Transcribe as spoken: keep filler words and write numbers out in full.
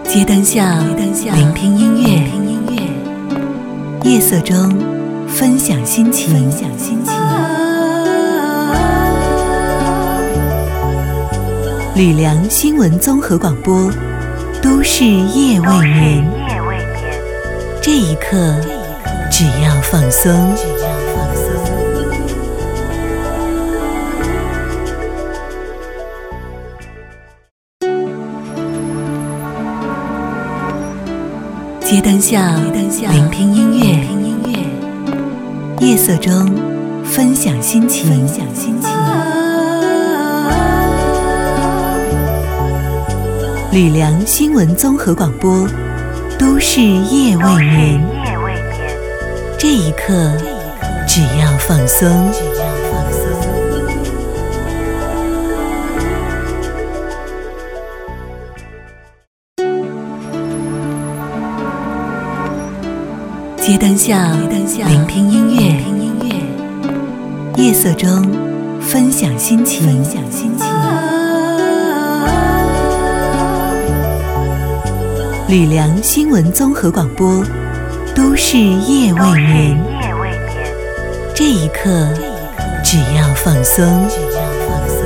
街灯下，聆听音乐，夜色中分享心情。吕梁新闻综合广播，都市夜未眠。这一刻，只要放松。街灯下，聆听音乐，夜色中分享心情。吕梁新闻综合广播，都市夜未眠。这一刻，只要放松。街灯下，聆听音乐，夜色中分享心情。吕梁新闻综合广播，都市夜未眠。这一刻，只要放松。